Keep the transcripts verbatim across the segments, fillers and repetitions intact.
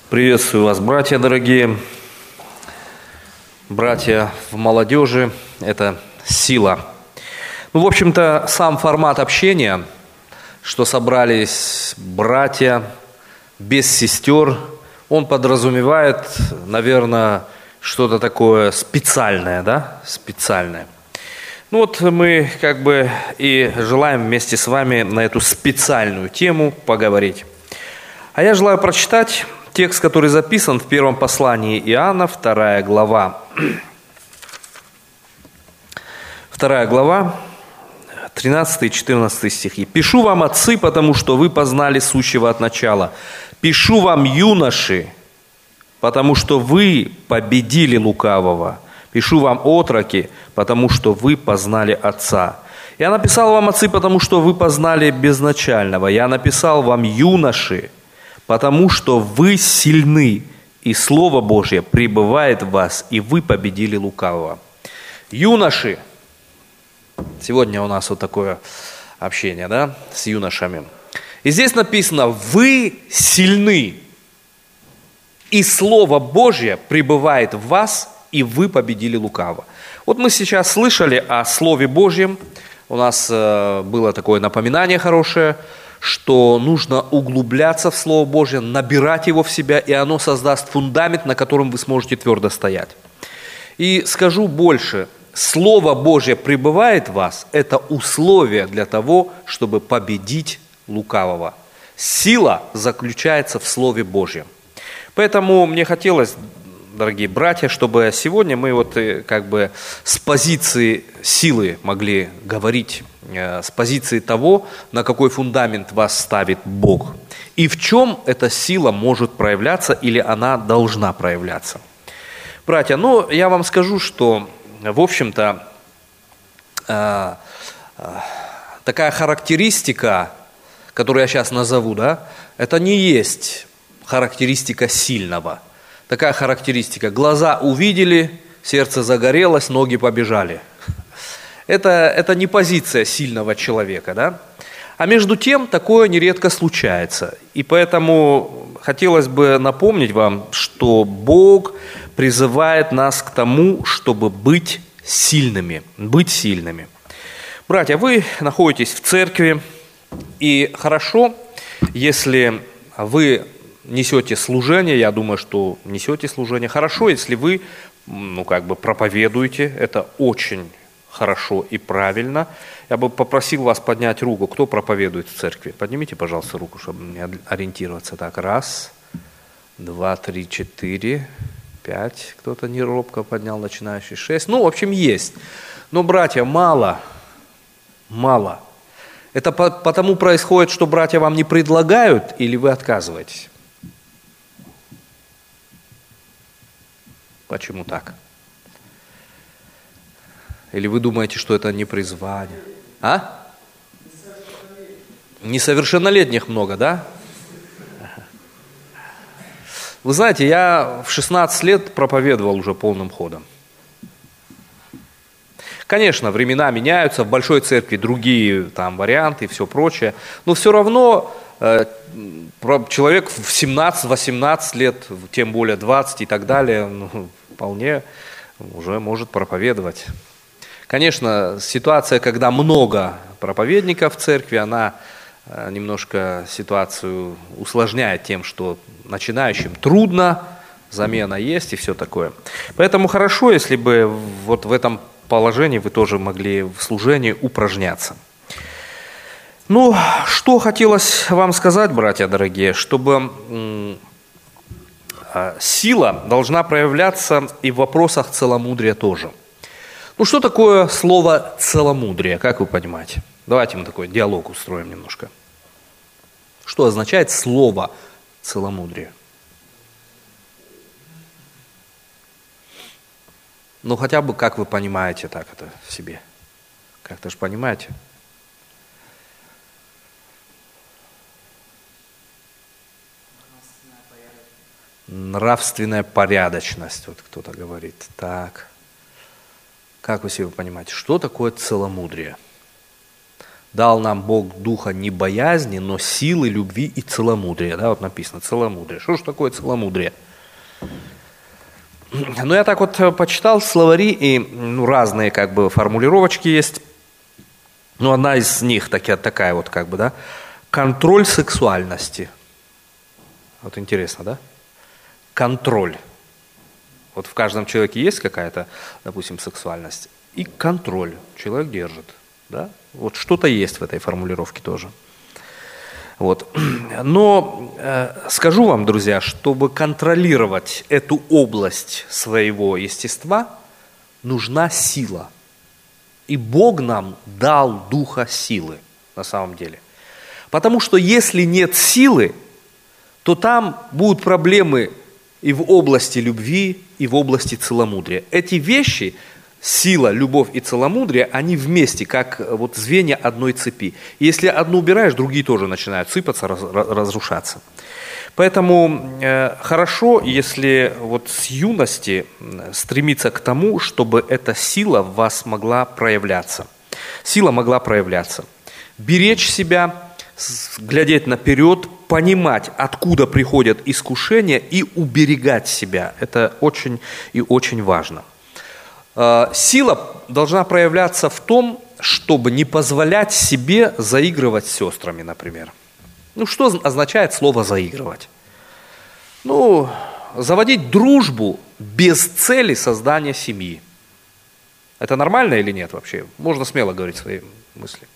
Приветствую вас, братья дорогие, братья в молодежи, это сила. Ну, в общем-то, сам формат общения, что собрались братья без сестер, он подразумевает, наверное, что-то такое специальное, да, специальное. Ну вот мы как бы и желаем вместе с вами на эту специальную тему поговорить. А я желаю прочитать текст, который записан в первом послании Иоанна, вторая глава. Вторая глава, тринадцатый и четырнадцатый стихи. «Пишу вам, отцы, потому что вы познали сущего от начала. Пишу вам, юноши, потому что вы победили лукавого. Пишу вам, отроки, потому что вы познали Отца. Я написал вам, отцы, потому что вы познали безначального. Я написал вам, юноши, потому что вы сильны, и Слово Божье пребывает в вас, и вы победили лукавого». Юноши. Сегодня у нас вот такое общение, да, с юношами. И здесь написано: вы сильны, и Слово Божье пребывает в вас, и вы победили лукавого. Вот мы сейчас слышали о Слове Божьем. У нас э, было такое напоминание хорошее, что нужно углубляться в Слово Божье, набирать его в себя, и оно создаст фундамент, на котором вы сможете твердо стоять. И скажу больше, Слово Божье пребывает в вас – это условие для того, чтобы победить лукавого. Сила заключается в Слове Божьем. Поэтому мне хотелось, дорогие братья, чтобы сегодня мы вот как бы с позиции силы могли говорить, с позиции того, на какой фундамент вас ставит Бог, и в чем эта сила может проявляться или она должна проявляться. Братья, ну я вам скажу, что в общем-то такая характеристика, которую я сейчас назову, да, это не есть характеристика сильного. Такая характеристика: глаза увидели, сердце загорелось, ноги побежали. Это, это не позиция сильного человека, да? А между тем, такое нередко случается. И поэтому хотелось бы напомнить вам, что Бог призывает нас к тому, чтобы быть сильными, быть сильными. Братья, вы находитесь в церкви, и хорошо, если вы несете служение, я думаю, что несете служение. Хорошо, если вы, ну, как бы проповедуете, это очень хорошо и правильно. Я бы попросил вас поднять руку, кто проповедует в церкви. Поднимите, пожалуйста, руку, чтобы мне ориентироваться. Так, раз, два, три, четыре, пять. Кто-то не робко поднял, начинающий, шесть. Ну, в общем, есть. Но, братья, мало, мало. Это потому происходит, что братья вам не предлагают, или вы отказываетесь? Почему так? Или вы думаете, что это не призвание? А? Несовершеннолетних много, да? Вы знаете, я в шестнадцать лет проповедовал уже полным ходом. Конечно, времена меняются, в большой церкви другие там варианты и все прочее, но все равно э, человек в семнадцать-восемнадцать лет, тем более двадцать и так далее, ну, вполне уже может проповедовать. Конечно, ситуация, когда много проповедников в церкви, она э, немножко ситуацию усложняет тем, что начинающим трудно, замена есть и все такое. Поэтому хорошо, если бы вот в этом положении вы тоже могли в служении упражняться. Ну, что хотелось вам сказать, братья дорогие, чтобы м- сила должна проявляться и в вопросах целомудрия тоже. Ну, что такое слово целомудрие, как вы понимаете? Давайте мы такой диалог устроим немножко. Что означает слово целомудрие? Ну, хотя бы, как вы понимаете так это в себе? Как-то же понимаете? Нравственная порядочность, вот кто-то говорит. Так, как вы себе понимаете, что такое целомудрие? дал нам Бог духа не боязни, но силы, любви и целомудрия. Да, вот написано целомудрие. Что же такое целомудрие? Ну, я так вот почитал словари, и ну, разные как бы формулировочки есть. Ну, одна из них такая, такая вот как бы, да, контроль сексуальности. Вот интересно, да? Контроль. Вот в каждом человеке есть какая-то, допустим, сексуальность. И контроль человек держит, да? Вот что-то есть в этой формулировке тоже. Вот. Но э, скажу вам, друзья, чтобы контролировать эту область своего естества, нужна сила. И Бог нам дал духа силы, на самом деле. Потому что если нет силы, то там будут проблемы и в области любви, и в области целомудрия. Эти вещи, сила, любовь и целомудрие, они вместе, как вот звенья одной цепи. И если одну убираешь, другие тоже начинают сыпаться, раз, разрушаться. Поэтому э, хорошо, если вот с юности стремиться к тому, чтобы эта сила в вас могла проявляться. Сила могла проявляться. Беречь себя, глядеть наперед, понимать, откуда приходят искушения и уберегать себя. Это очень и очень важно. Сила должна проявляться в том, чтобы не позволять себе заигрывать с сестрами, например. Ну, что означает слово «заигрывать»? Ну, заводить дружбу без цели создания семьи. Это нормально или нет вообще? Можно смело говорить свои мысли.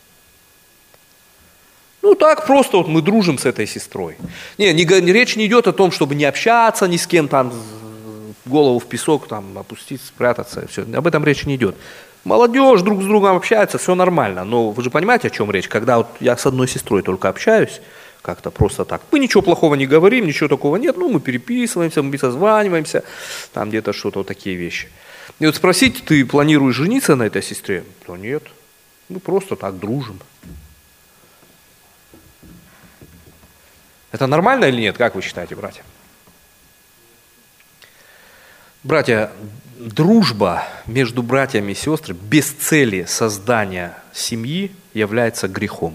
Ну, так просто вот мы дружим с этой сестрой. Не, не, речь не идет о том, чтобы не общаться ни с кем, там, голову в песок, там, опустить, спрятаться, все. Об этом речь не идет. Молодежь друг с другом общается, все нормально. Но вы же понимаете, о чем речь? Когда вот я с одной сестрой только общаюсь, как-то просто так, мы ничего плохого не говорим, ничего такого нет, ну, мы переписываемся, мы созваниваемся, там где-то что-то, вот такие вещи. И вот спросить, ты планируешь жениться на этой сестре? То нет, мы просто так дружим. Это нормально или нет? Как вы считаете, братья? Братья, дружба между братьями и сестрами без цели создания семьи является грехом.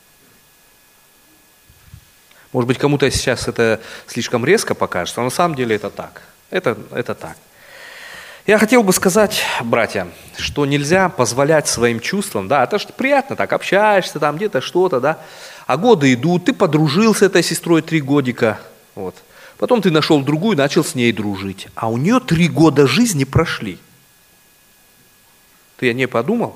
Может быть, кому-то сейчас это слишком резко покажется, но на самом деле это так. Это, это так. Я хотел бы сказать, братья, что нельзя позволять своим чувствам, да, это же приятно, так общаешься, там где-то что-то, да, а годы идут, ты подружился с этой сестрой три годика, вот, потом ты нашел другую, начал с ней дружить, а у нее три года жизни прошли. Ты о ней подумал?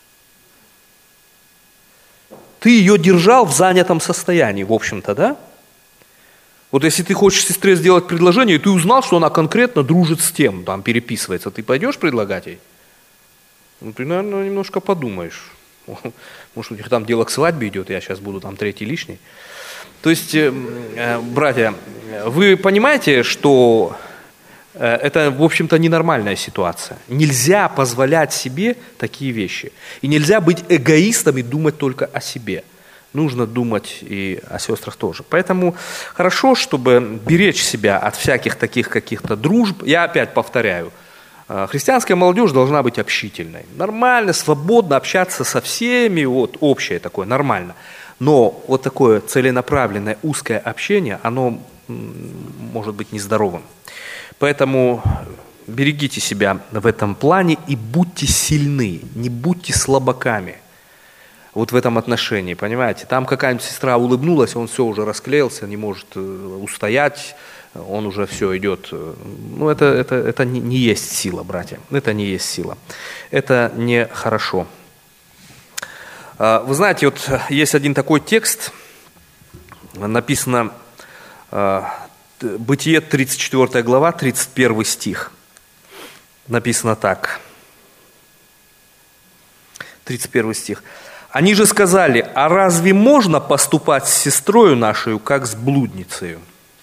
Ты ее держал в занятом состоянии, в общем-то, да? Вот если ты хочешь сестре сделать предложение, и ты узнал, что она конкретно дружит с тем, там переписывается, ты пойдешь предлагать ей? Ну, ты, наверное, немножко подумаешь. Может, у них там дело к свадьбе идет, я сейчас буду там третий лишний. То есть, э, братья, вы понимаете, что э, это, в общем-то, ненормальная ситуация. Нельзя позволять себе такие вещи. И нельзя быть эгоистом и думать только о себе. Нужно думать и о сестрах тоже. Поэтому хорошо, чтобы беречь себя от всяких таких каких-то дружб. Я опять повторяю, христианская молодежь должна быть общительной. Нормально, свободно общаться со всеми, вот общее такое, нормально. Но вот такое целенаправленное узкое общение, оно может быть нездоровым. Поэтому берегите себя в этом плане и будьте сильны, не будьте слабаками. Вот в этом отношении, понимаете, там какая-нибудь сестра улыбнулась, он все уже расклеился, не может устоять, он уже все идет. Ну, это, это, это не, не есть сила, братья, это не есть сила, это не хорошо. Вы знаете, вот есть один такой текст, написано, Бытие, тридцать четвёртая глава, тридцать первый стих, написано так, тридцать первый стих. Они же сказали, а разве можно поступать с сестрою нашей, как с блудницей?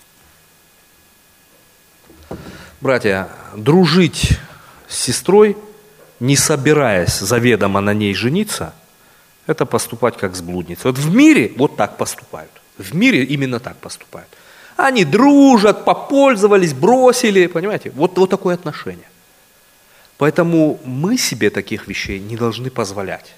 Братья, дружить с сестрой, не собираясь заведомо на ней жениться, это поступать как с блудницей. Вот в мире вот так поступают. В мире именно так поступают. Они дружат, попользовались, бросили, понимаете? Вот, вот такое отношение. Поэтому мы себе таких вещей не должны позволять.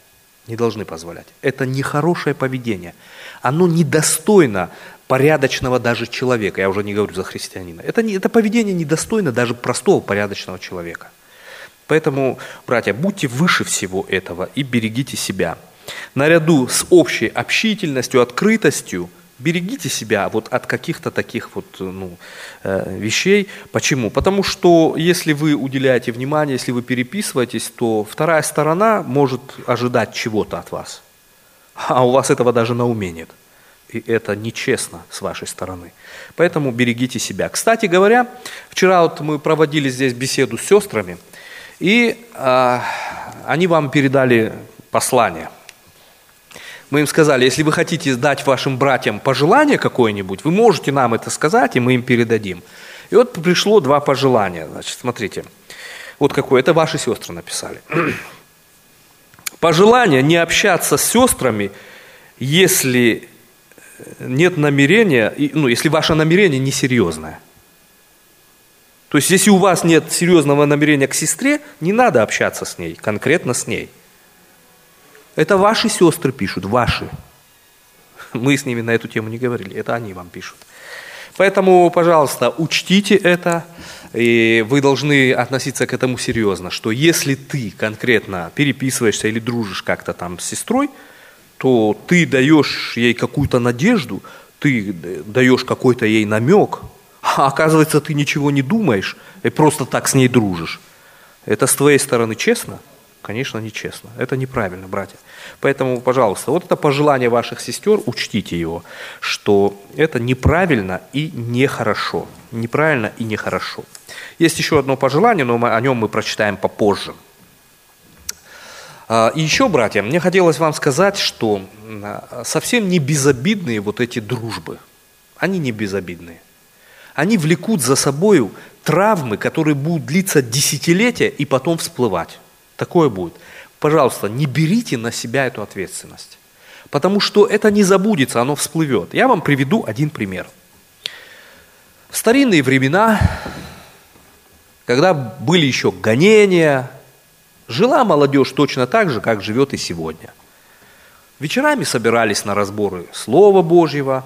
Не должны позволять. Это нехорошее поведение. Оно недостойно порядочного даже человека. Я уже не говорю за христианина. Это, не, это поведение недостойно даже простого порядочного человека. Поэтому, братья, будьте выше всего этого и берегите себя. Наряду с общей общительностью, открытостью, берегите себя вот от каких-то таких вот ну, э, вещей. Почему? Потому что если вы уделяете внимание, если вы переписываетесь, то вторая сторона может ожидать чего-то от вас. А у вас этого даже на уме нет. И это нечестно с вашей стороны. Поэтому берегите себя. Кстати говоря, вчера вот мы проводили здесь беседу с сестрами, и э, они вам передали послание. Мы им сказали, если вы хотите дать вашим братьям пожелание какое-нибудь, вы можете нам это сказать, и мы им передадим. И вот пришло два пожелания. Значит, смотрите, вот какое, это ваши сестры написали. Пожелание не общаться с сестрами, если нет намерения, ну, если ваше намерение несерьезное. То есть, если у вас нет серьезного намерения к сестре, не надо общаться с ней, конкретно с ней. Это ваши сестры пишут, ваши. Мы с ними на эту тему не говорили, это они вам пишут. Поэтому, пожалуйста, учтите это, и вы должны относиться к этому серьезно, что если ты конкретно переписываешься или дружишь как-то там с сестрой, то ты даешь ей какую-то надежду, ты даешь какой-то ей намек, а оказывается, ты ничего не думаешь и просто так с ней дружишь. Это с твоей стороны честно? Конечно, нечестно. Это неправильно, братья. Поэтому, пожалуйста, вот это пожелание ваших сестер, учтите его, что это неправильно и нехорошо. Неправильно и нехорошо. Есть еще одно пожелание, но мы, о нем мы прочитаем попозже. И еще, братья, мне хотелось вам сказать, что совсем не безобидные вот эти дружбы. Они не безобидные. Они влекут за собой травмы, которые будут длиться десятилетия и потом всплывать. Такое будет. Пожалуйста, не берите на себя эту ответственность. Потому что это не забудется, оно всплывет. Я вам приведу один пример. В старинные времена, когда были еще гонения, жила молодежь точно так же, как живет и сегодня. Вечерами собирались на разборы Слова Божьего,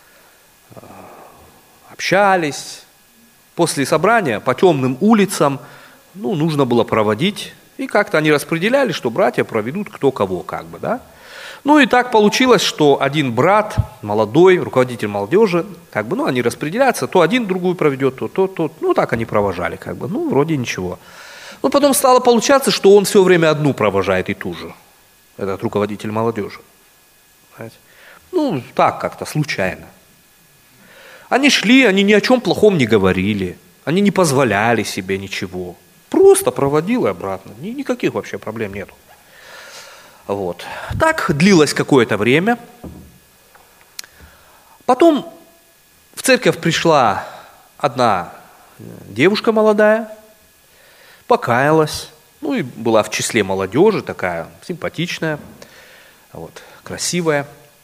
общались. После собрания по темным улицам ну, нужно было проводить. И как-то они распределяли, что братья проведут кто кого, как бы, да. Ну и так получилось, что один брат, молодой, руководитель молодежи, как бы, ну они распределяются, то один другую проведет, то тот, то, ну так они провожали, как бы, ну вроде ничего. Но потом стало получаться, что он все время одну провожает и ту же, этот руководитель молодежи. Знаете? Ну так как-то, случайно. Они шли, они ни о чем плохом не говорили, они не позволяли себе ничего. Просто проводил и обратно. Никаких вообще проблем нету. Вот. Так длилось какое-то время. Потом в церковь пришла одна девушка молодая, покаялась, ну и была в числе молодежи, такая симпатичная, вот, красивая.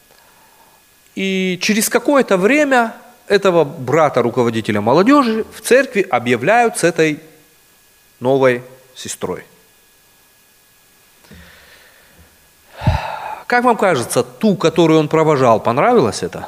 И через какое-то время этого брата руководителя молодежи в церкви объявляют с этой новой сестрой. Как вам кажется, ту, которую он провожал, понравилось это?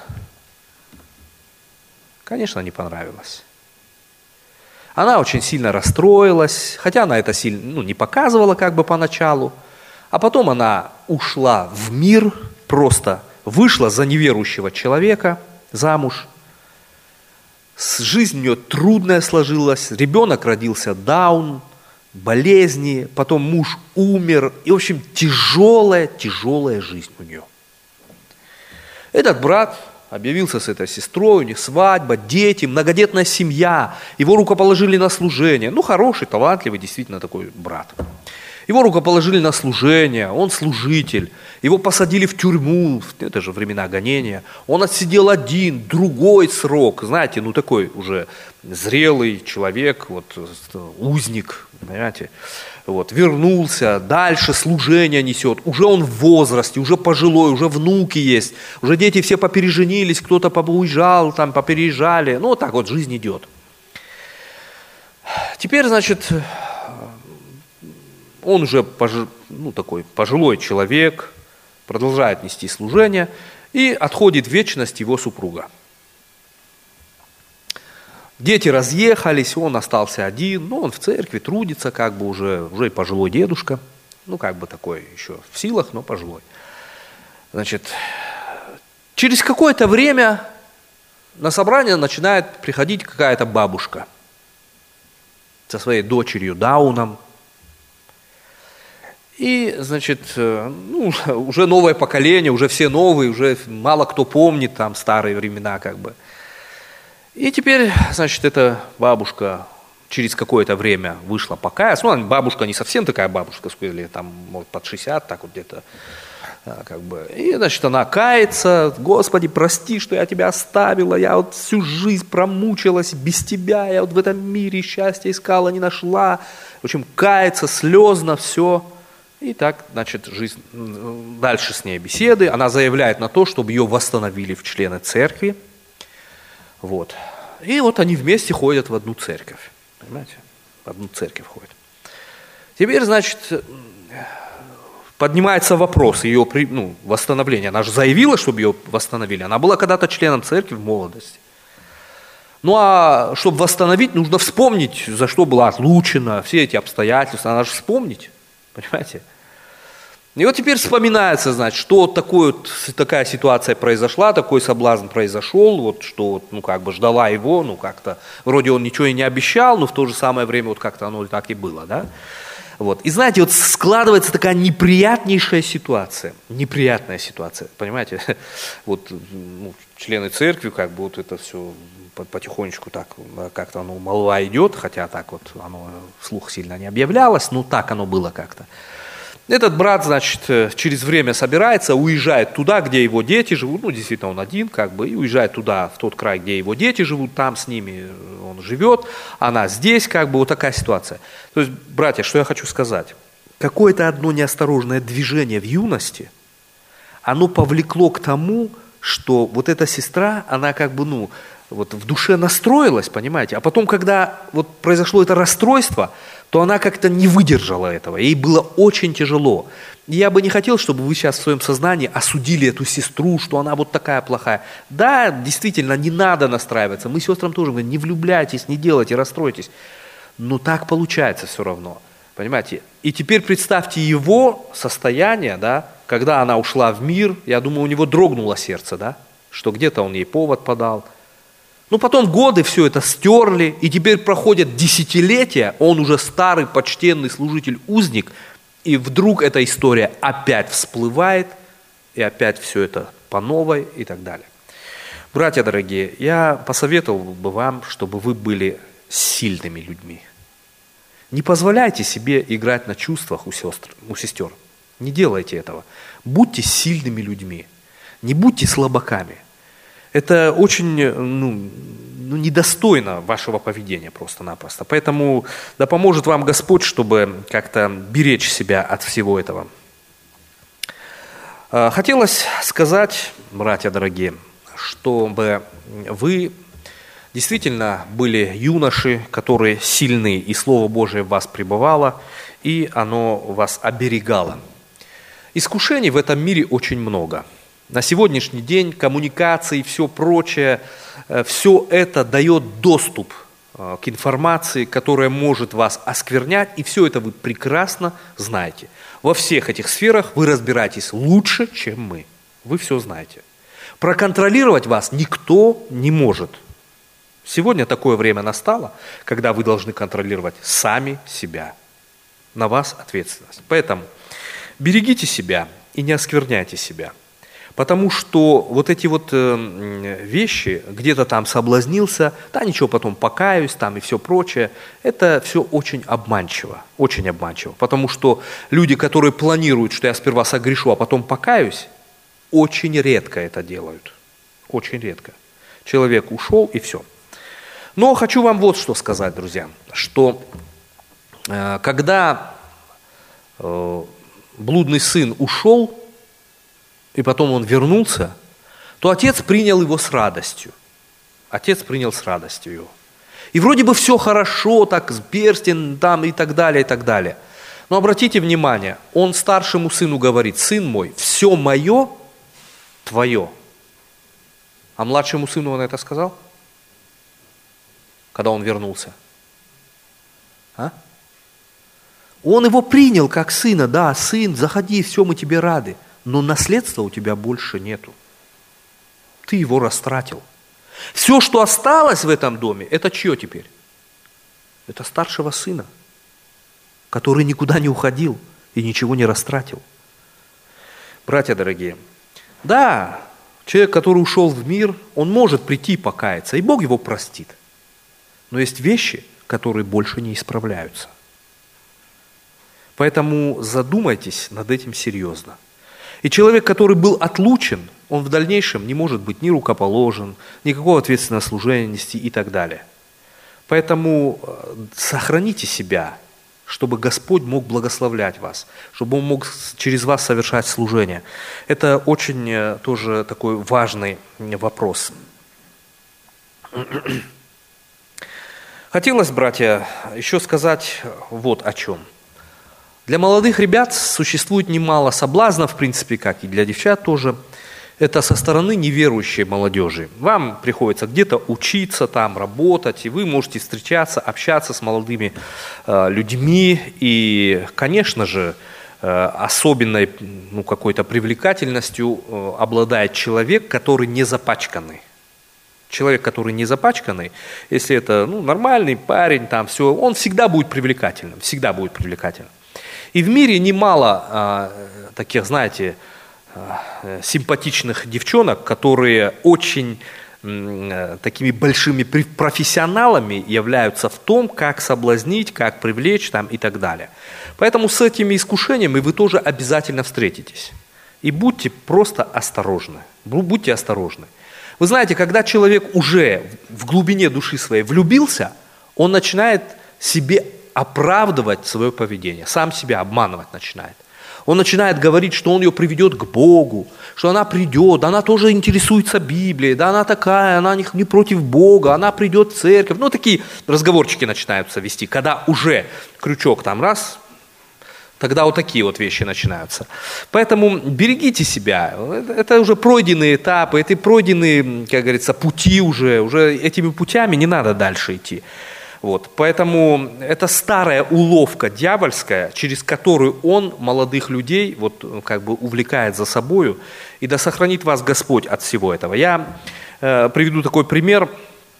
Конечно, не понравилось. Она очень сильно расстроилась, хотя она это сильно ну, не показывала как бы поначалу, а потом она ушла в мир, просто вышла за неверующего человека замуж. Жизнь у нее трудная сложилась, ребенок родился даун, болезни, потом муж умер. И, в общем, тяжелая, тяжелая жизнь у нее. Этот брат объявился с этой сестрой, у них свадьба, дети, многодетная семья. Его рукоположили на служение. Ну, хороший, талантливый, действительно такой брат. Его рукоположили на служение, он служитель. Его посадили в тюрьму, это же времена гонения. Он отсидел один, другой срок. Знаете, ну такой уже зрелый человек, вот, узник, понимаете. Вот, вернулся, дальше служение несет. Уже он в возрасте, уже пожилой, уже внуки есть. Уже дети все попереженились, кто-то поуезжал, там, попереезжали. Ну, вот так вот жизнь идет. Теперь, значит... он уже пож... ну, такой пожилой человек, продолжает нести служение, и отходит в вечность его супруга. Дети разъехались, он остался один, но он в церкви трудится, как бы уже, уже пожилой дедушка, ну как бы такой еще в силах, но пожилой. Значит, через какое-то время на собрание начинает приходить какая-то бабушка со своей дочерью Дауном. И, значит, ну, уже новое поколение, уже все новые, уже мало кто помнит там старые времена как бы. И теперь, значит, эта бабушка через какое-то время вышла покаяться. Ну, бабушка не совсем такая бабушка, сказали, там, может, под шестьдесят, так вот где-то, как бы. И, значит, она кается: Господи, прости, что я тебя оставила, я вот всю жизнь промучилась без тебя, я вот в этом мире счастья искала, не нашла. В общем, кается, слезно, все. И так, значит, жизнь, дальше с ней беседы. Она заявляет на то, чтобы ее восстановили в члены церкви. Вот. И вот они вместе ходят в одну церковь. Понимаете? В одну церковь ходят. Теперь, значит, поднимается вопрос ее ну, восстановления. Она же заявила, чтобы ее восстановили. Она была когда-то членом церкви в молодости. Ну а чтобы восстановить, нужно вспомнить, за что была отлучена, все эти обстоятельства. Надо же вспомнить. Понимаете? И вот теперь вспоминается, значит, что такое, такая ситуация произошла, такой соблазн произошел, вот что, ну, как бы ждала его, ну, как-то, вроде он ничего и не обещал, но в то же самое время вот как-то оно так и было, да. Вот. И знаете, вот складывается такая неприятнейшая ситуация, неприятная ситуация, понимаете, вот ну, члены церкви, как бы вот это все потихонечку так, как-то оно молва идет, хотя так вот оно вслух сильно не объявлялось, но так оно было как-то. Этот брат, значит, через время собирается, уезжает туда, где его дети живут, ну, действительно, он один, как бы, и уезжает туда, в тот край, где его дети живут, там с ними он живет, она здесь, как бы, вот такая ситуация. То есть, братья, что я хочу сказать? Какое-то одно неосторожное движение в юности, оно повлекло к тому, что вот эта сестра, она как бы, ну, вот в душе настроилась, понимаете, а потом, когда вот произошло это расстройство, то она как-то не выдержала этого, ей было очень тяжело. И я бы не хотел, чтобы вы сейчас в своем сознании осудили эту сестру, что она вот такая плохая. Да, действительно, не надо настраиваться, мы сестрам тоже говорим, не влюбляйтесь, не делайте, расстройтесь, но так получается все равно, понимаете. И теперь представьте его состояние, да, когда она ушла в мир, я думаю, у него дрогнуло сердце, да, что где-то он ей повод подал. Ну, потом годы все это стерли, и теперь проходят десятилетия, он уже старый, почтенный служитель-узник, и вдруг эта история опять всплывает, и опять все это по новой и так далее. Братья дорогие, я посоветовал бы вам, чтобы вы были сильными людьми. Не позволяйте себе играть на чувствах у сестр, у сестер. Не делайте этого. Будьте сильными людьми, не будьте слабаками. Это очень ну, ну, недостойно вашего поведения просто-напросто. Поэтому да поможет вам Господь, чтобы как-то беречь себя от всего этого. Хотелось сказать, братья дорогие, чтобы вы действительно были юноши, которые сильны, и Слово Божие в вас пребывало, и оно вас оберегало. Искушений в этом мире очень много. На сегодняшний день коммуникации и все прочее, все это дает доступ к информации, которая может вас осквернять, и все это вы прекрасно знаете. Во всех этих сферах вы разбираетесь лучше, чем мы. Вы все знаете. Проконтролировать вас никто не может. Сегодня такое время настало, когда вы должны контролировать сами себя. На вас ответственность. Поэтому берегите себя и не оскверняйте себя. Потому что вот эти вот э, вещи, где-то там соблазнился, да ничего, потом покаюсь там и все прочее, это все очень обманчиво, очень обманчиво. Потому что люди, которые планируют, что я сперва согрешу, а потом покаюсь, очень редко это делают, очень редко. Человек ушел и все. Но хочу вам вот что сказать, друзья, что э, когда э, блудный сын ушел, и потом он вернулся, то отец принял его с радостью. Отец принял с радостью его. И вроде бы все хорошо, так, перстень там и так далее, и так далее. Но обратите внимание, он старшему сыну говорит: сын мой, все мое твое. А младшему сыну он это сказал? Когда он вернулся? А? Он его принял как сына. Да, сын, заходи, все, мы тебе рады. Но наследства у тебя больше нету. Ты его растратил. Все, что осталось в этом доме, это чье теперь? Это старшего сына, который никуда не уходил и ничего не растратил. Братья дорогие, да, человек, который ушел в мир, он может прийти и покаяться, и Бог его простит. Но есть вещи, которые больше не исправляются. Поэтому задумайтесь над этим серьезно. И человек, который был отлучен, он в дальнейшем не может быть ни рукоположен, никакого ответственного служения нести и так далее. Поэтому сохраните себя, чтобы Господь мог благословлять вас, чтобы Он мог через вас совершать служение. Это очень тоже такой важный вопрос. Хотелось, братья, еще сказать вот о чем. Для молодых ребят существует немало соблазнов, в принципе, как и для девчат тоже. Это со стороны неверующей молодежи. Вам приходится где-то учиться, там работать, и вы можете встречаться, общаться с молодыми э, людьми. И, конечно же, э, особенной ну, какой-то привлекательностью э, обладает человек, который не запачканный. Человек, который не запачканный, если это ну, нормальный парень, там все, он всегда будет привлекательным, всегда будет привлекательным. И в мире немало а, таких, знаете, а, симпатичных девчонок, которые очень м, такими большими профессионалами являются в том, как соблазнить, как привлечь там, и так далее. Поэтому с этими искушениями вы тоже обязательно встретитесь. И будьте просто осторожны. Будьте осторожны. Вы знаете, когда человек уже в глубине души своей влюбился, он начинает себе оправдывать свое поведение, сам себя обманывать начинает. Он начинает говорить, что он ее приведет к Богу, что она придет, она тоже интересуется Библией, да она такая, она не, не против Бога, она придет в церковь. Ну, такие разговорчики начинаются вести, когда уже крючок там раз, тогда вот такие вот вещи начинаются. Поэтому берегите себя. Это уже пройденные этапы, это пройденные, как говорится, пути уже. Уже этими путями не надо дальше идти. Вот. Поэтому это старая уловка дьявольская, через которую он молодых людей вот, как бы увлекает за собою. И да сохранит вас Господь от всего этого. Я э, приведу такой пример.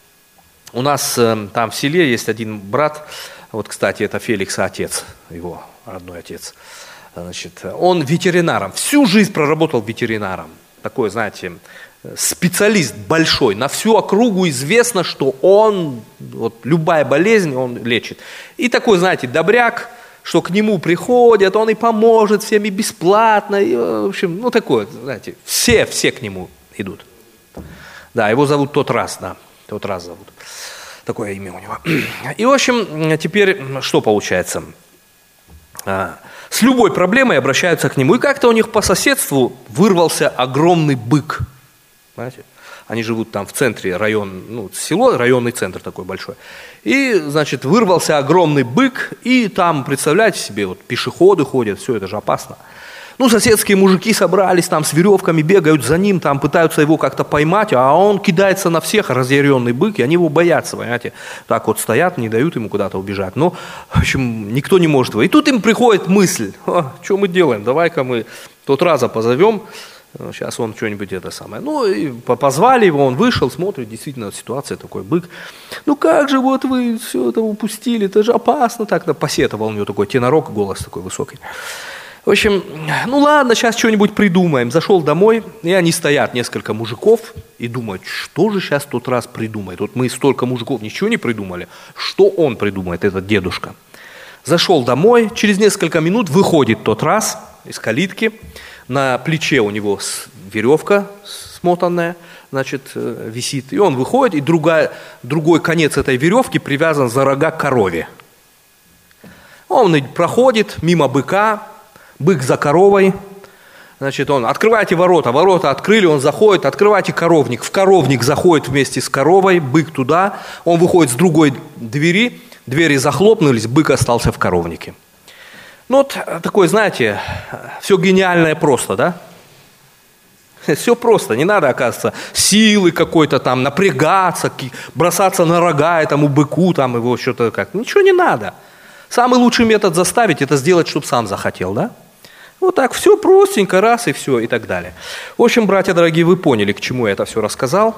У нас э, там в селе есть один брат, вот, кстати, это Феликса отец, его родной отец. Значит, он ветеринаром, всю жизнь проработал ветеринаром. Такой, знаете, специалист большой, на всю округу известно, что он, вот, любая болезнь он лечит. И такой, знаете, добряк, что к нему приходят, он и поможет всем, и бесплатно, и, в общем, ну такой, знаете, все, все к нему идут. Да, его зовут Тот Раз, да, Тот Раз зовут. Такое имя у него. И, в общем, теперь что получается? С любой проблемой обращаются к нему. И как-то у них по соседству вырвался огромный бык. Знаете? Они живут там в центре района, ну, село, районный центр такой большой. И, значит, вырвался огромный бык, и там, представляете себе, вот пешеходы ходят, все это же опасно. Ну, соседские мужики собрались, там с веревками бегают за ним, там пытаются его как-то поймать, а он кидается на всех, разъяренный бык, и они его боятся, понимаете. Так вот стоят, не дают ему куда-то убежать. Но, в общем, никто не может его. И тут им приходит мысль: что мы делаем, давай-ка мы Тот Раза позовем, сейчас он что-нибудь это самое. Ну, и позвали его, он вышел, смотрит, действительно, ситуация, такой бык. Ну, как же вот вы все это упустили, это же опасно. Так, да, посетовал у него такой тенорок, голос такой высокий. В общем, ну ладно, сейчас что-нибудь придумаем. Зашел домой, и они стоят, несколько мужиков, и думают, что же сейчас Тот Раз придумает. Вот мы столько мужиков ничего не придумали. Что он придумает, этот дедушка? Зашел домой, через несколько минут выходит Тот Раз из калитки. На плече у него веревка смотанная, значит, висит. И он выходит, и другая, другой конец этой веревки привязан за рога к корове. Он проходит мимо быка, бык за коровой, значит, он, открывайте ворота, ворота открыли, он заходит, открывайте коровник, в коровник заходит вместе с коровой, бык туда, он выходит с другой двери, двери захлопнулись, бык остался в коровнике. Ну вот такое, знаете, все гениальное просто, да? Все просто, не надо, оказывается, силы какой-то там, напрягаться, бросаться на рога этому быку, там его что-то как. Ничего не надо. Самый лучший метод заставить – это сделать, чтобы сам захотел, да? Вот так, все простенько, раз и все, и так далее. В общем, братья дорогие, вы поняли, к чему я это все рассказал,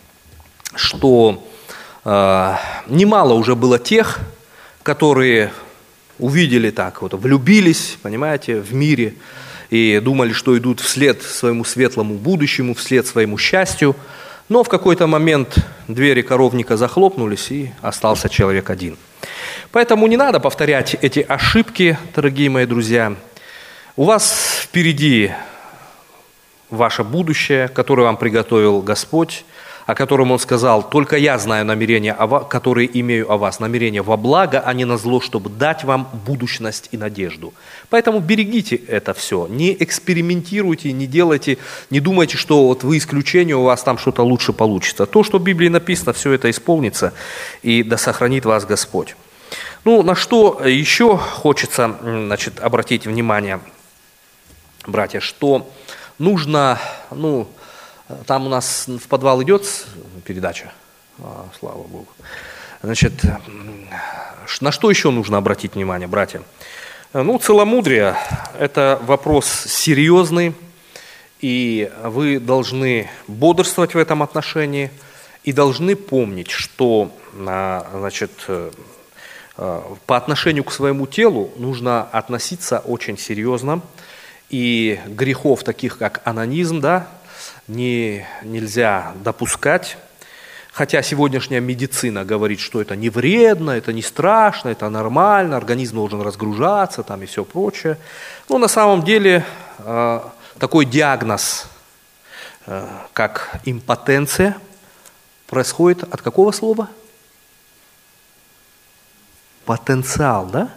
что э, немало уже было тех, которые увидели так, вот, влюбились, понимаете, в мире, и думали, что идут вслед своему светлому будущему, вслед своему счастью. Но в какой-то момент двери коровника захлопнулись, и остался человек один. Поэтому не надо повторять эти ошибки, дорогие мои друзья. У вас впереди ваше будущее, которое вам приготовил Господь, о котором Он сказал: «Только я знаю намерения, которые имею о вас, намерения во благо, а не на зло, чтобы дать вам будущность и надежду». Поэтому берегите это все, не экспериментируйте, не делайте, не думайте, что вот вы исключение, у вас там что-то лучше получится. То, что в Библии написано, все это исполнится, и да сохранит вас Господь. Ну, на что еще хочется, значит, обратить внимание, братья, что нужно, ну, там у нас в подвал идет передача, а, слава Богу. Значит, на что еще нужно обратить внимание, братья? Ну, целомудрие – это вопрос серьезный, и вы должны бодрствовать в этом отношении, и должны помнить, что, значит, по отношению к своему телу нужно относиться очень серьезно, и грехов таких, как онанизм, да, не, нельзя допускать, хотя сегодняшняя медицина говорит, что это не вредно, это не страшно, это нормально, организм должен разгружаться там и все прочее. Но на самом деле э, такой диагноз, э, как импотенция, происходит от какого слова? Потенциал, да?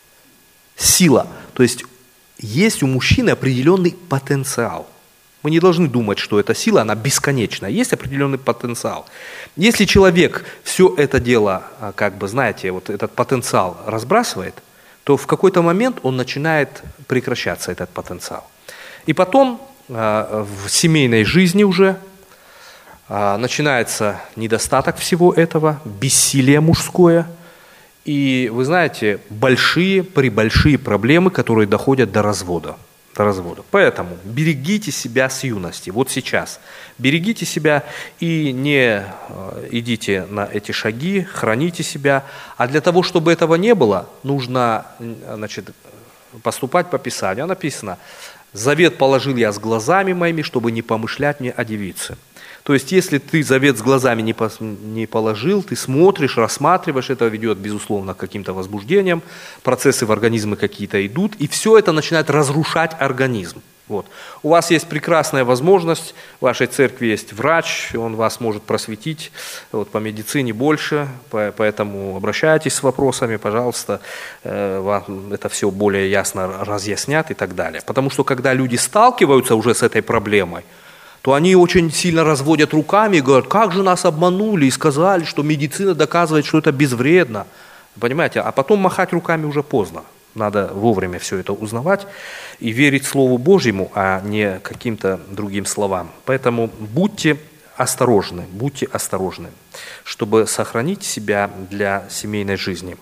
Сила. То есть есть у мужчины определенный потенциал. Мы не должны думать, что эта сила, она бесконечна. Есть определенный потенциал. Если человек все это дело, как бы, знаете, вот этот потенциал разбрасывает, то в какой-то момент он начинает прекращаться, этот потенциал. И потом в семейной жизни уже начинается недостаток всего этого, бессилие мужское. И, вы знаете, большие, пребольшие проблемы, которые доходят до развода. До развода. Поэтому берегите себя с юности, вот сейчас. Берегите себя и не идите на эти шаги, храните себя. А для того, чтобы этого не было, нужно, значит, поступать по Писанию. Написано: «Завет положил я с глазами моими, чтобы не помышлять мне о девице». То есть, если ты завет с глазами не, пос, не положил, ты смотришь, рассматриваешь, это ведет, безусловно, к каким-то возбуждениям, процессы в организме какие-то идут, и все это начинает разрушать организм. Вот. У вас есть прекрасная возможность, в вашей церкви есть врач, он вас может просветить вот, по медицине больше, поэтому обращайтесь с вопросами, пожалуйста, вам это все более ясно разъяснят и так далее. Потому что, когда люди сталкиваются уже с этой проблемой, то они очень сильно разводят руками и говорят: как же нас обманули и сказали, что медицина доказывает, что это безвредно. Понимаете, а потом махать руками уже поздно. Надо вовремя все это узнавать и верить Слову Божьему, а не каким-то другим словам. Поэтому будьте осторожны, будьте осторожны, чтобы сохранить себя для семейной жизни.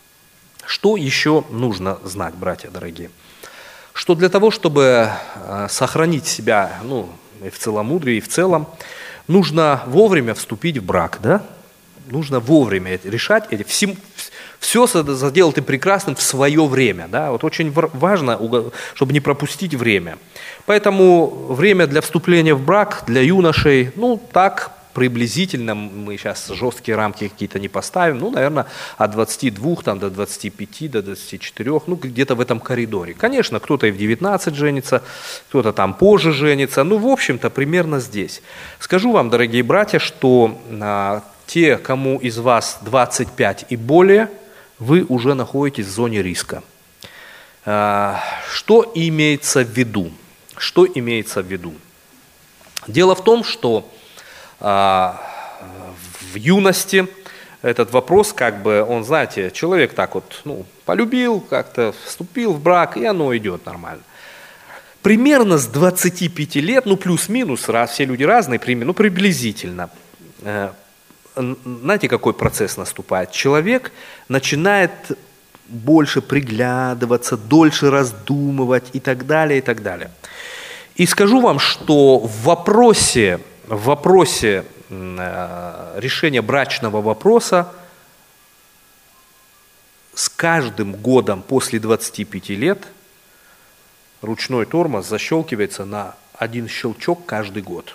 Что еще нужно знать, братья дорогие? Что для того, чтобы сохранить себя, ну, и в целомудрии, и в целом, нужно вовремя вступить в брак, да? Нужно вовремя это решать. Все, все заделать ты прекрасным в свое время, да? Вот очень важно, чтобы не пропустить время. Поэтому время для вступления в брак для юношей, ну, так, приблизительно, мы сейчас жесткие рамки какие-то не поставим, ну, наверное, от двадцати двух там, до двадцати пяти, до двадцати четырёх, ну, где-то в этом коридоре. Конечно, кто-то и в девятнадцать женится, кто-то там позже женится, ну, в общем-то, примерно здесь. Скажу вам, дорогие братья, что а, те, кому из вас двадцать пять и более, вы уже находитесь в зоне риска. А, что имеется в виду? Что имеется в виду? Дело в том, что в юности этот вопрос, как бы, он, знаете, человек так вот, ну, полюбил, как-то вступил в брак, и оно идет нормально. Примерно с двадцати пяти лет, ну, плюс-минус, раз, все люди разные, ну, приблизительно, знаете, какой процесс наступает? Человек начинает больше приглядываться, дольше раздумывать и так далее, и так далее. И скажу вам, что в вопросе, в вопросе решения брачного вопроса с каждым годом после двадцати пяти лет ручной тормоз защелкивается на один щелчок каждый год.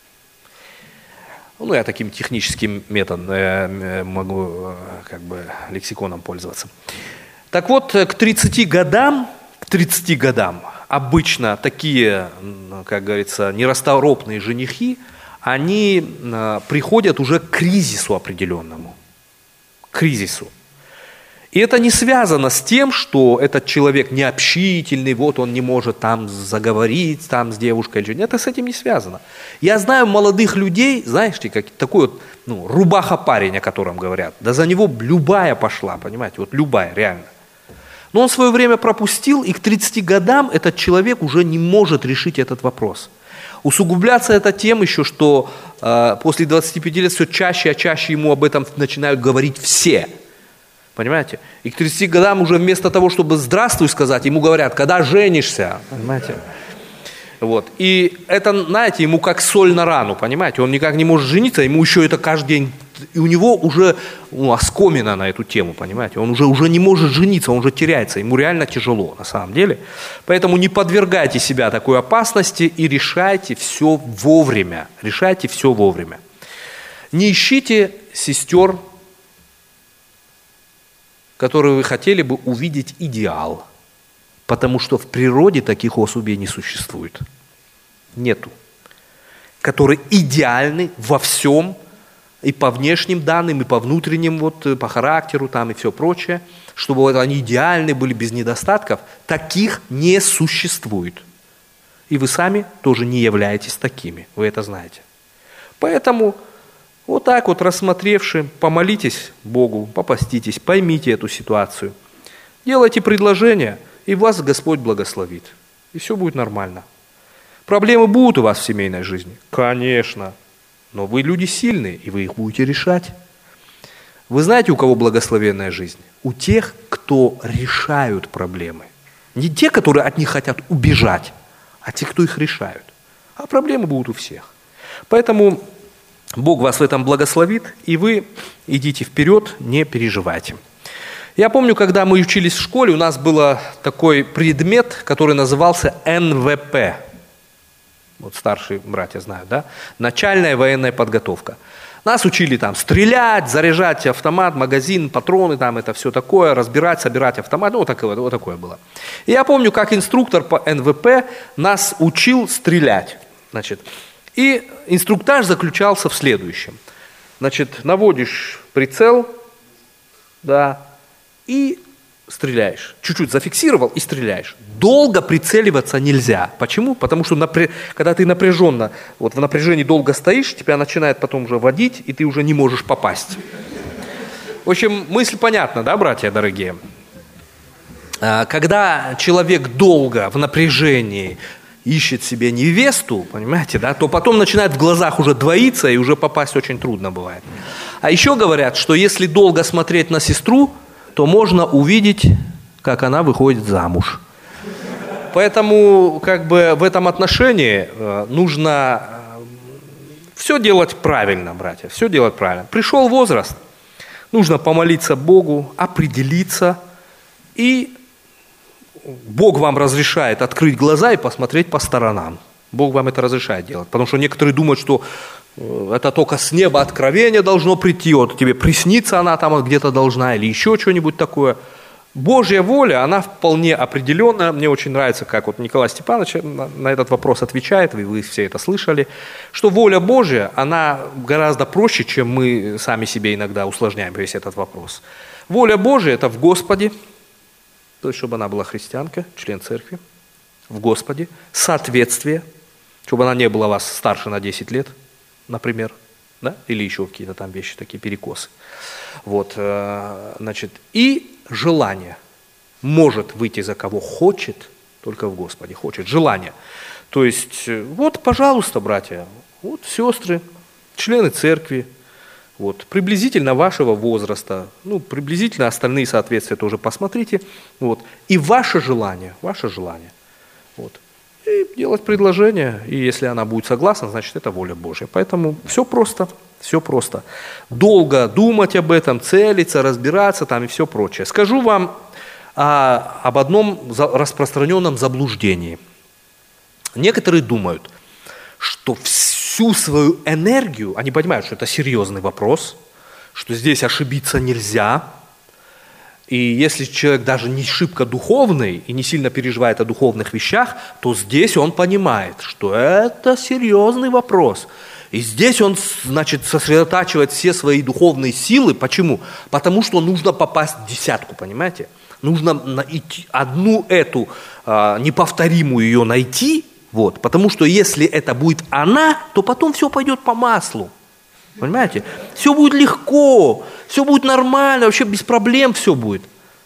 Ну, я таким техническим методом э, могу как бы лексиконом пользоваться. Так вот, к тридцати годам, к тридцати годам обычно такие, как говорится, нерасторопные женихи, они э, приходят уже к кризису определенному. К кризису. И это не связано с тем, что этот человек необщительный, вот он не может там заговорить там с девушкой или что-нибудь. Это с этим не связано. Я знаю молодых людей, знаете, как такой вот, ну, рубаха-парень, о котором говорят. Да за него любая пошла, понимаете, вот любая, реально. Но он свое время пропустил, и к тридцати годам этот человек уже не может решить этот вопрос. Усугубляться это тем еще, что э, после двадцати пяти лет все чаще и чаще ему об этом начинают говорить все. Понимаете? И к тридцати годам уже вместо того, чтобы «здравствуй» сказать, ему говорят, когда женишься. Понимаете? Вот. И это, знаете, ему как соль на рану, понимаете? Он никак не может жениться, ему еще это каждый день... И у него уже, ну, оскомина на эту тему, понимаете? Он уже, уже не может жениться, он уже теряется. Ему реально тяжело, на самом деле. Поэтому не подвергайте себя такой опасности и решайте все вовремя. Решайте все вовремя. Не ищите сестер, которые вы хотели бы увидеть идеал, потому что в природе таких особей не существует. Нету. Которые идеальны во всем, и по внешним данным, и по внутренним, вот, по характеру там, и все прочее, чтобы вот они идеальны были без недостатков, таких не существует. И вы сами тоже не являетесь такими, вы это знаете. Поэтому... Вот так вот, рассмотревши, помолитесь Богу, попаститесь, поймите эту ситуацию. Делайте предложение, и вас Господь благословит. И все будет нормально. Проблемы будут у вас в семейной жизни? Конечно. Но вы люди сильные, и вы их будете решать. Вы знаете, у кого благословенная жизнь? У тех, кто решают проблемы. Не те, которые от них хотят убежать, а те, кто их решают. А проблемы будут у всех. Поэтому... Бог вас в этом благословит, и вы идите вперед, не переживайте. Я помню, когда мы учились в школе, у нас был такой предмет, который назывался эн вэ пэ. Вот старшие братья знают, да? Начальная военная подготовка. Нас учили там стрелять, заряжать автомат, магазин, патроны, там это все такое, разбирать, собирать автомат. Ну, вот такое, вот такое было. И я помню, как инструктор по эн вэ пэ нас учил стрелять. Значит, и инструктаж заключался в следующем. Значит, наводишь прицел, да, и стреляешь. Чуть-чуть зафиксировал и стреляешь. Долго прицеливаться нельзя. Почему? Потому что напря... когда ты напряженно, вот в напряжении долго стоишь, тебя начинает потом уже водить, и ты уже не можешь попасть. В общем, мысль понятна, да, братья дорогие? Когда человек долго в напряжении ищет себе невесту, понимаете, да, то потом начинает в глазах уже двоиться, и уже попасть очень трудно бывает. А еще говорят, что если долго смотреть на сестру, то можно увидеть, как она выходит замуж. Поэтому, как бы, в этом отношении э, нужно э, все делать правильно, братья, все делать правильно. Пришел возраст, нужно помолиться Богу, определиться, и Бог вам разрешает открыть глаза и посмотреть по сторонам. Бог вам это разрешает делать. Потому что некоторые думают, что это только с неба откровение должно прийти, вот тебе приснится она там где-то должна, или еще что-нибудь такое. Божья воля, она вполне определенная. Мне очень нравится, как вот Николай Степанович на, на этот вопрос отвечает, вы, вы все это слышали, что воля Божья, она гораздо проще, чем мы сами себе иногда усложняем весь этот вопрос. Воля Божья – это в Господе, то есть, чтобы она была христианка, член церкви, в Господе, соответствие, чтобы она не была вас старше на десять лет, например, да? Или еще какие-то там вещи, такие перекосы. Вот, значит, и желание может выйти за кого хочет, только в Господе хочет, желание. То есть, вот, пожалуйста, братья, вот сестры, члены церкви, вот, приблизительно вашего возраста, ну, приблизительно остальные соответствия тоже посмотрите, вот, и ваше желание, ваше желание, вот, и делать предложение, и если она будет согласна, значит, это воля Божья. Поэтому все просто, все просто. Долго думать об этом, целиться, разбираться там и все прочее. Скажу вам а, об одном распространенном заблуждении. Некоторые думают, что всю свою энергию, они понимают, что это серьезный вопрос, что здесь ошибиться нельзя, и если человек даже не шибко духовный и не сильно переживает о духовных вещах, то здесь он понимает, что это серьезный вопрос. И здесь он, значит, сосредотачивает все свои духовные силы. Почему? Потому что нужно попасть в десятку, понимаете? Нужно найти одну эту а, неповторимую ее найти, вот, потому что если это будет она, то потом все пойдет по маслу. Понимаете? Все будет легко, все будет нормально, вообще без проблем все будет.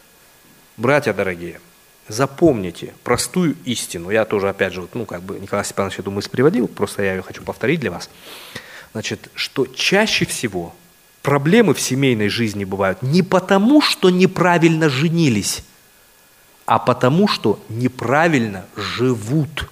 Братья дорогие, запомните простую истину. Я тоже, опять же, ну, как бы Николай Степанович эту мысль приводил, просто я ее хочу повторить для вас. Значит, что чаще всего проблемы в семейной жизни бывают не потому, что неправильно женились, а потому, что неправильно живут.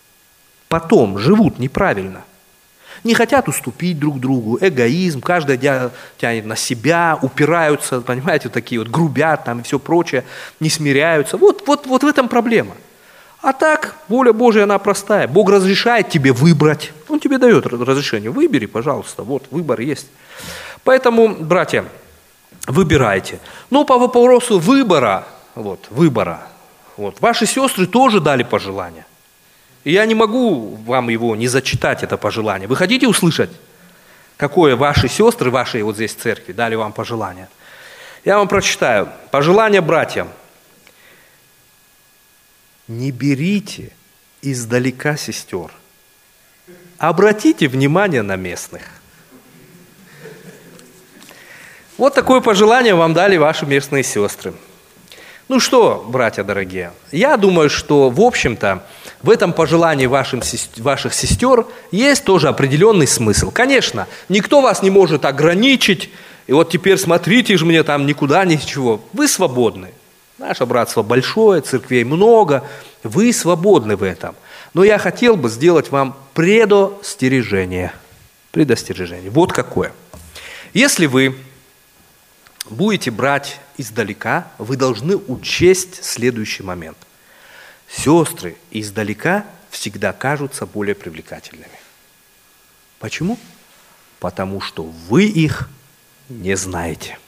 Потом живут неправильно. Не хотят уступить друг другу, эгоизм, каждый тянет на себя, упираются, понимаете, такие вот грубят там и все прочее, не смиряются. Вот, вот, вот в этом проблема. А так, воля Божья, она простая. Бог разрешает тебе выбрать. Он тебе дает разрешение. Выбери, пожалуйста, вот выбор есть. Поэтому, братья, выбирайте. Но по вопросу выбора, вот, выбора, вот, ваши сестры тоже дали пожелания. И я не могу вам его не зачитать, это пожелание. Вы хотите услышать, какое ваши сестры, вашей вот здесь церкви дали вам пожелание? Я вам прочитаю. Пожелание братьям. Не берите издалека сестер. Обратите внимание на местных. Вот такое пожелание вам дали ваши местные сестры. Ну что, братья дорогие, я думаю, что, в общем-то, в этом пожелании вашим, ваших сестер есть тоже определенный смысл. Конечно, никто вас не может ограничить, и вот теперь смотрите же мне там никуда, ничего. Вы свободны. Наше братство большое, церквей много, вы свободны в этом. Но я хотел бы сделать вам предостережение. Предостережение. Вот какое. Если вы будете брать издалека, вы должны учесть следующий момент. Сестры издалека всегда кажутся более привлекательными. Почему? Потому что вы их не знаете.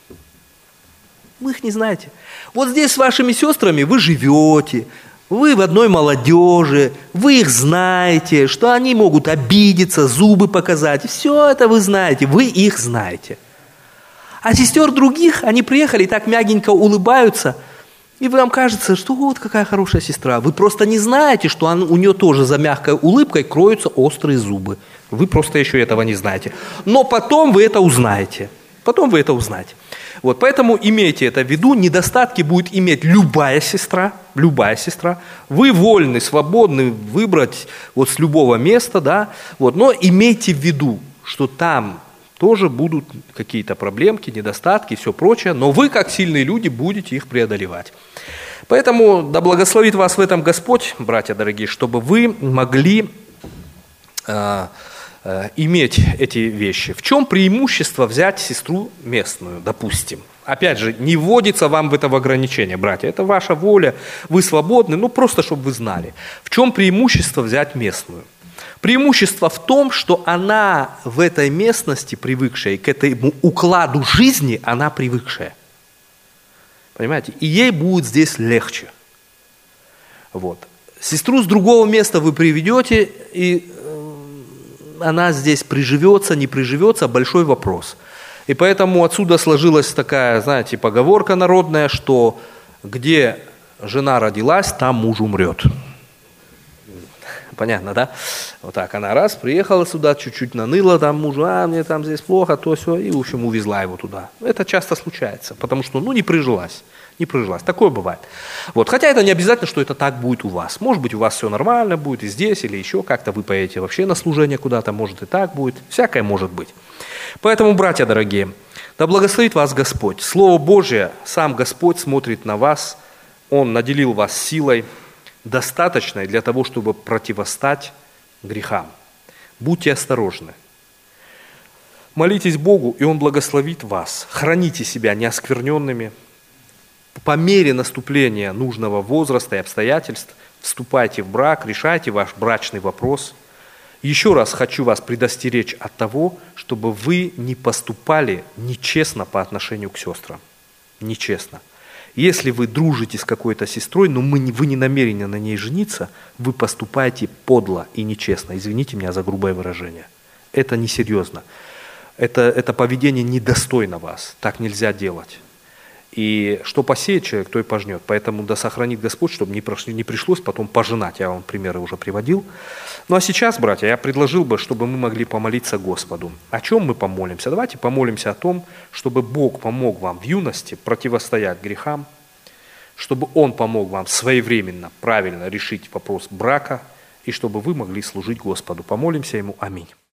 Вы их не знаете. Вот здесь с вашими сестрами вы живете, вы в одной молодежи, вы их знаете, что они могут обидеться, зубы показать. Все это вы знаете, вы их знаете. А сестер других, они приехали и так мягенько улыбаются, и вам кажется, что вот какая хорошая сестра. Вы просто не знаете, что он, у нее тоже за мягкой улыбкой кроются острые зубы. Вы просто еще этого не знаете. Но потом вы это узнаете. Потом вы это узнаете. Вот, поэтому имейте это в виду. Недостатки будет иметь любая сестра. Любая сестра. Вы вольны, свободны выбрать вот с любого места, да. Вот, но имейте в виду, что там тоже будут какие-то проблемки, недостатки и все прочее, но вы, как сильные люди, будете их преодолевать. Поэтому да благословит вас в этом Господь, братья дорогие, чтобы вы могли э, э, иметь эти вещи. В чем преимущество взять сестру местную, допустим? Опять же, не вводится вам в это в ограничение, братья. Это ваша воля, вы свободны, ну просто, чтобы вы знали. В чем преимущество взять местную? Преимущество в том, что она в этой местности привыкшая, к этому укладу жизни она привыкшая. Понимаете? И ей будет здесь легче. Вот. Сестру с другого места вы приведете, и она здесь приживется, не приживется, большой вопрос. И поэтому отсюда сложилась такая, знаете, поговорка народная, что где жена родилась, там муж умрет. понятно, да? Вот так она раз, приехала сюда, чуть-чуть наныла там мужу, а мне там здесь плохо, то все, и, в общем, увезла его туда. Это часто случается, потому что, ну, не прижилась, не прижилась. Такое бывает. Вот. Хотя это не обязательно, что это так будет у вас. Может быть, у вас все нормально будет и здесь, или еще как-то вы поедете вообще на служение куда-то, может и так будет. Всякое может быть. Поэтому, братья дорогие, да благословит вас Господь. Слово Божие, сам Господь смотрит на вас, Он наделил вас силой, достаточной для того, чтобы противостать грехам. Будьте осторожны. Молитесь Богу, и Он благословит вас. Храните себя неоскверненными. По мере наступления нужного возраста и обстоятельств вступайте в брак, решайте ваш брачный вопрос. Еще раз хочу вас предостеречь от того, чтобы вы не поступали нечестно по отношению к сестрам. Нечестно. Если вы дружите с какой-то сестрой, но мы, вы не намерены на ней жениться, вы поступаете подло и нечестно. Извините меня за грубое выражение. Это несерьезно. Это, это поведение недостойно вас. Так нельзя делать. И что посеет человек, то и пожнет. Поэтому да сохранит Господь, чтобы не, прош... не пришлось потом пожинать. Я вам примеры уже приводил. Ну а сейчас, братья, я предложил бы, чтобы мы могли помолиться Господу. О чем мы помолимся? Давайте помолимся о том, чтобы Бог помог вам в юности противостоять грехам, чтобы Он помог вам своевременно, правильно решить вопрос брака, и чтобы вы могли служить Господу. Помолимся Ему. Аминь.